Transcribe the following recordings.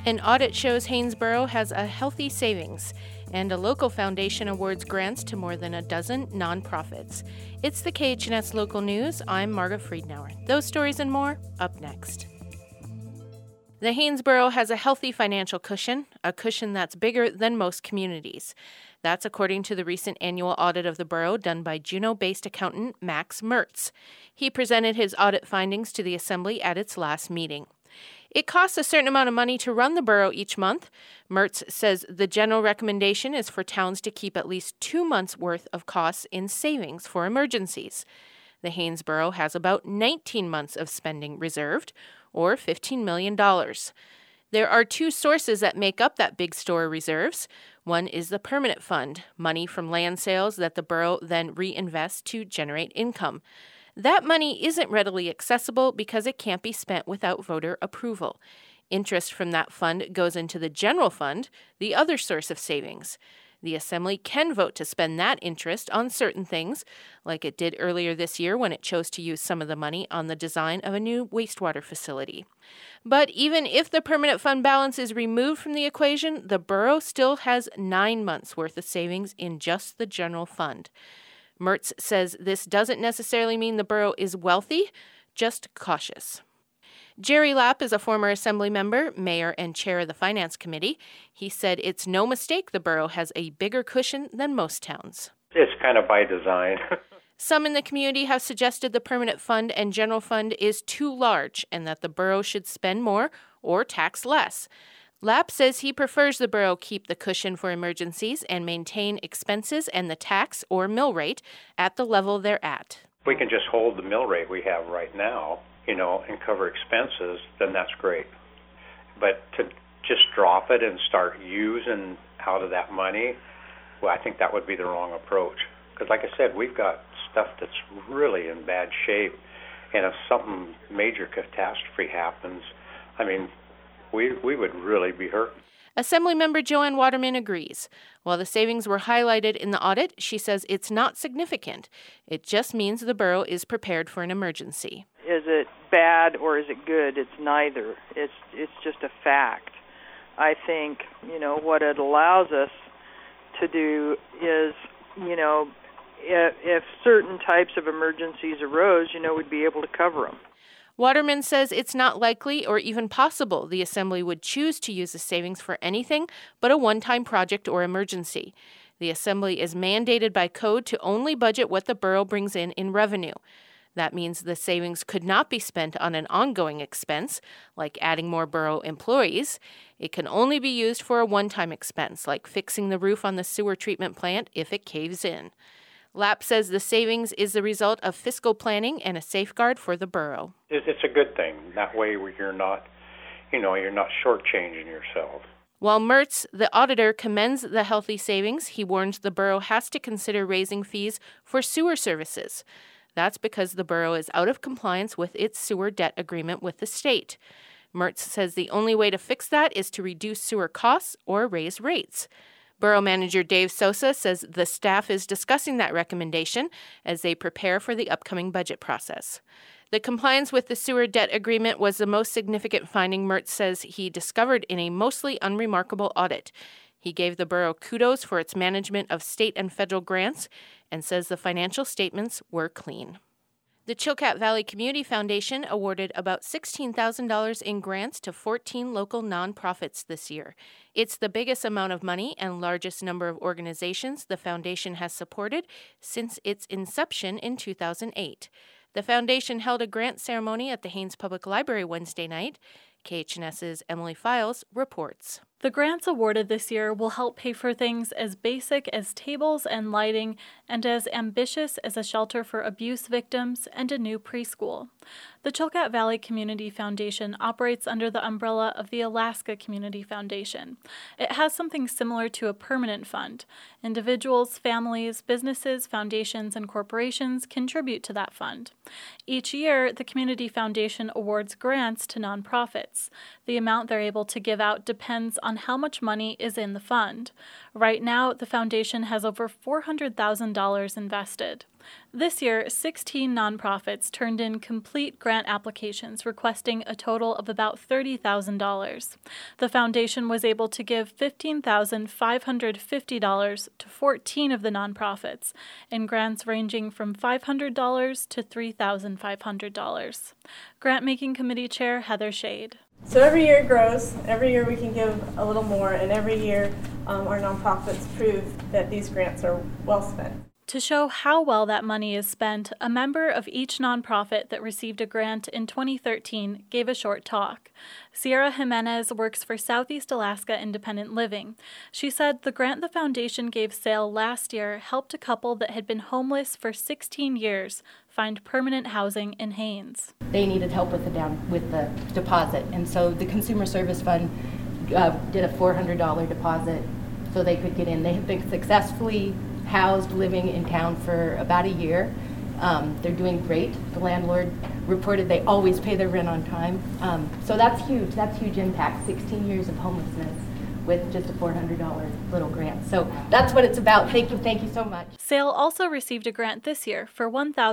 An audit shows Haynesboro has a healthy savings, and a local foundation awards grants to more than a dozen nonprofits. It's the KHNS Local News. I'm Marga Friedenauer. Those stories and more up next. The Haynesboro has a healthy financial cushion, a cushion that's bigger than most communities. That's according to the recent annual audit of the borough done by Juneau-based accountant Max Mertz. He presented his audit findings to the Assembly at its last meeting. It costs a certain amount of money to run the borough each month. Mertz says the general recommendation is for towns to keep at least 2 months' worth of costs in savings for emergencies. The Haynesboro has about 19 months of spending reserved, or $15 million. There are two sources that make up that big store reserves. One is the permanent fund, money from land sales that the borough then reinvests to generate income. That money isn't readily accessible because it can't be spent without voter approval. Interest from that fund goes into the general fund, the other source of savings. The Assembly can vote to spend that interest on certain things, like it did earlier this year when it chose to use some of the money on the design of a new wastewater facility. But even if the permanent fund balance is removed from the equation, the borough still has 9 months' worth of savings in just the general fund. Mertz says this doesn't necessarily mean the borough is wealthy, just cautious. Jerry Lapp is a former Assembly member, mayor, and chair of the Finance Committee. He said it's no mistake the borough has a bigger cushion than most towns. It's kind of by design. Some in the community have suggested the permanent fund and general fund is too large and that the borough should spend more or tax less. Lapp says he prefers the borough keep the cushion for emergencies and maintain expenses and the tax or mill rate at the level they're at. If we can just hold the mill rate we have right now, and cover expenses, then that's great. But to just drop it and start using out of that money, well, I think that would be the wrong approach. Because like I said, we've got stuff that's really in bad shape. And if something major catastrophe happens, we would really be hurt. Assemblymember Joanne Waterman agrees. While the savings were highlighted in the audit, she says it's not significant. It just means the borough is prepared for an emergency. Is it bad or is it good? It's neither. It's just a fact. I think, what it allows us to do is, if certain types of emergencies arose, we'd be able to cover them. Waterman says it's not likely or even possible the Assembly would choose to use the savings for anything but a one-time project or emergency. The Assembly is mandated by code to only budget what the borough brings in revenue. That means the savings could not be spent on an ongoing expense, like adding more borough employees. It can only be used for a one-time expense, like fixing the roof on the sewer treatment plant if it caves in. Lapp says the savings is the result of fiscal planning and a safeguard for the borough. It's a good thing. That way you're not shortchanging yourself. While Mertz, the auditor, commends the healthy savings, he warns the borough has to consider raising fees for sewer services. That's because the borough is out of compliance with its sewer debt agreement with the state. Mertz says the only way to fix that is to reduce sewer costs or raise rates. Borough Manager Dave Sosa says the staff is discussing that recommendation as they prepare for the upcoming budget process. The compliance with the sewer debt agreement was the most significant finding Mertz says he discovered in a mostly unremarkable audit. He gave the borough kudos for its management of state and federal grants and says the financial statements were clean. The Chilkat Valley Community Foundation awarded about $16,000 in grants to 14 local nonprofits this year. It's the biggest amount of money and largest number of organizations the foundation has supported since its inception in 2008. The foundation held a grant ceremony at the Haines Public Library Wednesday night. KHNS's Emily Files reports. The grants awarded this year will help pay for things as basic as tables and lighting and as ambitious as a shelter for abuse victims and a new preschool. The Chilkat Valley Community Foundation operates under the umbrella of the Alaska Community Foundation. It has something similar to a permanent fund. Individuals, families, businesses, foundations, and corporations contribute to that fund. Each year, the Community Foundation awards grants to nonprofits. The amount they're able to give out depends on on how much money is in the fund. Right now, the foundation has over $400,000 invested. This year, 16 nonprofits turned in complete grant applications requesting a total of about $30,000. The foundation was able to give $15,550 to 14 of the nonprofits, in grants ranging from $500 to $3,500. Grant-making committee chair Heather Shade. So every year it grows. Every year we can give a little more, and every year our nonprofits prove that these grants are well spent. To show how well that money is spent, a member of each nonprofit that received a grant in 2013 gave a short talk. Sierra Jimenez works for Southeast Alaska Independent Living. She said the grant the foundation gave Sale last year helped a couple that had been homeless for 16 years find permanent housing in Haines. They needed help with the deposit, and so the Consumer Service Fund did a $400 deposit so they could get in. They have been successfully housed, living in town for about a year. They're doing great. The landlord reported they always pay their rent on time. So that's huge. That's huge impact. 16 years of homelessness with just a $400 little grant. So that's what it's about. Thank you so much. Sale also received a grant this year for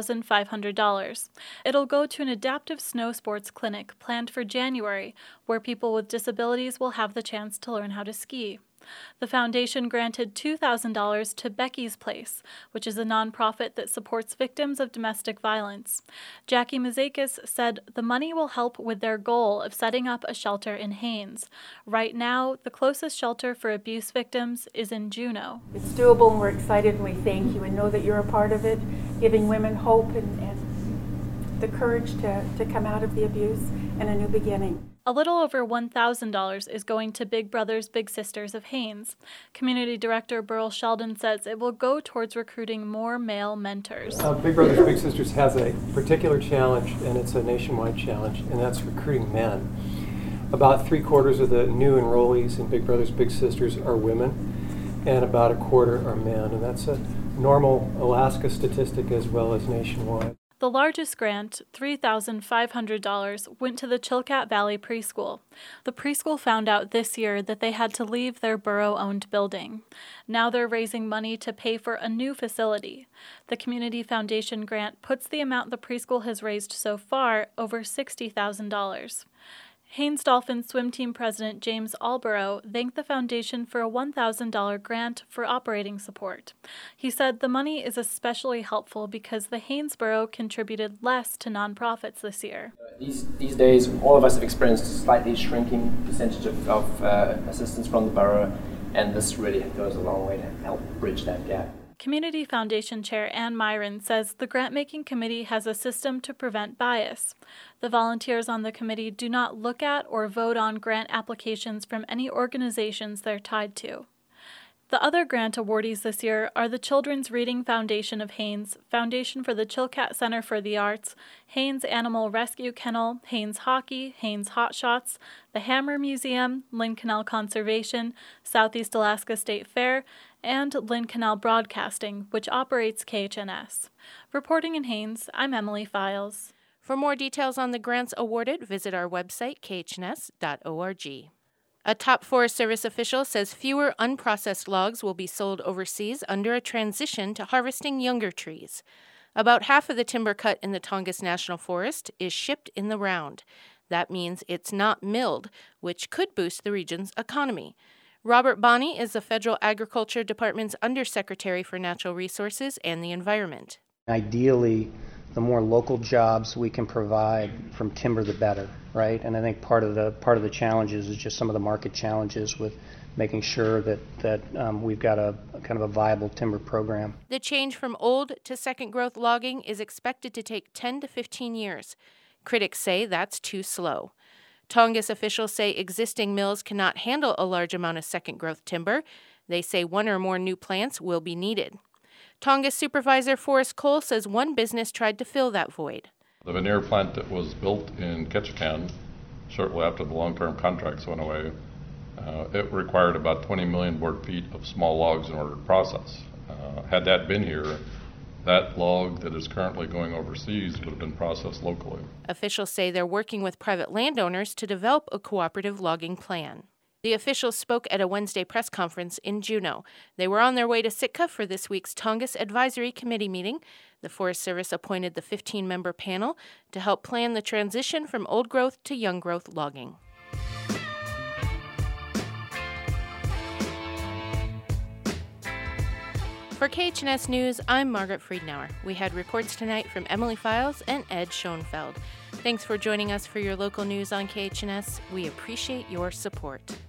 $1,500. It'll go to an adaptive snow sports clinic planned for January, where people with disabilities will have the chance to learn how to ski. The foundation granted $2,000 to Becky's Place, which is a nonprofit that supports victims of domestic violence. Jackie Mazakis said the money will help with their goal of setting up a shelter in Haines. Right now, the closest shelter for abuse victims is in Juneau. It's doable, and we're excited, and we thank you and know that you're a part of it, giving women hope and the courage to come out of the abuse and a new beginning. A little over $1,000 is going to Big Brothers Big Sisters of Haines. Community Director Burl Sheldon says it will go towards recruiting more male mentors. Big Brothers Big Sisters has a particular challenge, and it's a nationwide challenge, and that's recruiting men. About 3/4 of the new enrollees in Big Brothers Big Sisters are women, and about 1/4 are men, and that's a normal Alaska statistic as well as nationwide. The largest grant, $3,500, went to the Chilkat Valley Preschool. The preschool found out this year that they had to leave their borough-owned building. Now they're raising money to pay for a new facility. The Community Foundation grant puts the amount the preschool has raised so far over $60,000. Haines Dolphins swim team president James Alborough thanked the foundation for a $1,000 grant for operating support. He said the money is especially helpful because the Hanesboro contributed less to nonprofits this year. These days, all of us have experienced a slightly shrinking percentage of assistance from the borough, and this really goes a long way to help bridge that gap. Community Foundation Chair Ann Myron says the grant-making committee has a system to prevent bias. The volunteers on the committee do not look at or vote on grant applications from any organizations they're tied to. The other grant awardees this year are the Children's Reading Foundation of Haines, Foundation for the Chilkat Center for the Arts, Haines Animal Rescue Kennel, Haines Hockey, Haines Hot Shots, the Hammer Museum, Lynn Canal Conservation, Southeast Alaska State Fair, and Lynn Canal Broadcasting, which operates KHNS. Reporting in Haines, I'm Emily Files. For more details on the grants awarded, visit our website, khns.org. A top Forest Service official says fewer unprocessed logs will be sold overseas under a transition to harvesting younger trees. About half of the timber cut in the Tongass National Forest is shipped in the round. That means it's not milled, which could boost the region's economy. Robert Bonney is the Federal Agriculture Department's Undersecretary for Natural Resources and the Environment. Ideally, the more local jobs we can provide from timber, the better, right? And I think part of the challenges is just some of the market challenges with making sure that we've got a kind of a viable timber program. The change from old to second growth logging is expected to take 10 to 15 years. Critics say that's too slow. Tongass officials say existing mills cannot handle a large amount of second growth timber. They say one or more new plants will be needed. Tongass Supervisor Forrest Cole says one business tried to fill that void. The veneer plant that was built in Ketchikan shortly after the long-term contracts went away, it required about 20 million board feet of small logs in order to process. Had that been here, that log that is currently going overseas would have been processed locally. Officials say they're working with private landowners to develop a cooperative logging plan. The officials spoke at a Wednesday press conference in Juneau. They were on their way to Sitka for this week's Tongass Advisory Committee meeting. The Forest Service appointed the 15-member panel to help plan the transition from old growth to young growth logging. For KHNS News, I'm Margaret Friedenauer. We had reports tonight from Emily Files and Ed Schoenfeld. Thanks for joining us for your local news on KHNS. We appreciate your support.